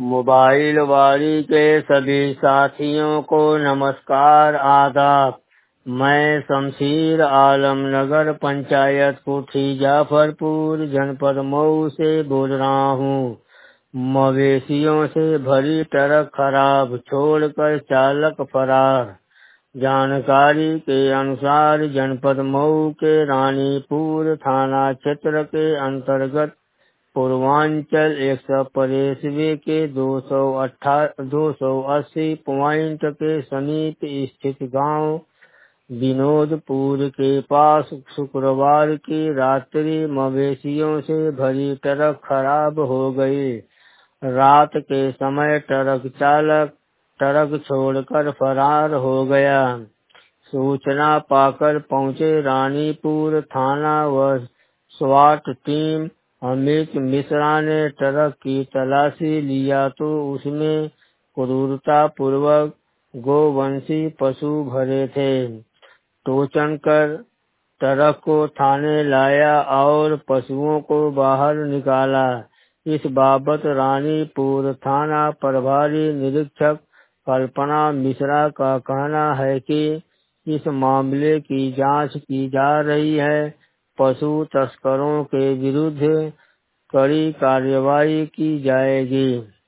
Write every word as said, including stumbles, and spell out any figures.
Mobile वाली के सभी साथियों को नमस्कार आदाब। मैं शमशीर आलम नगर पंचायत कोठी जाफरपुर जनपद मऊ से बोल रहा हूँ। मवेशियों से भरी ट्रक खराब छोड़कर चालक फरार। जानकारी के अनुसार जनपद मऊ के रानीपुर थाना क्षेत्र के अंतर्गत पूर्वांचल एक्सप्रेस वे के दो सौ अट्ठा दो सौ अस्सी पॉइंट के समीप स्थित गांव विनोदपुर के पास शुक्रवार की रात्रि मवेशियों से भरी ट्रक खराब हो गई। रात के समय ट्रक चालक ट्रक छोड़कर फरार हो गया। सूचना पाकर पहुंचे रानीपुर थाना व स्वाट टीम अमित मिश्रा ने ट्रक की तलाशी लिया तो उसमें क्रूरता पूर्वक गोवंशी पशु भरे थे। टोचन कर ट्रक को थाने लाया और पशुओं को बाहर निकाला। इस बाबत रानीपुर थाना प्रभारी निरीक्षक कल्पना मिश्रा का कहना है कि इस मामले की जांच की जा रही है। पशु तस्करों के विरुद्ध कड़ी कार्रवाई की जाएगी।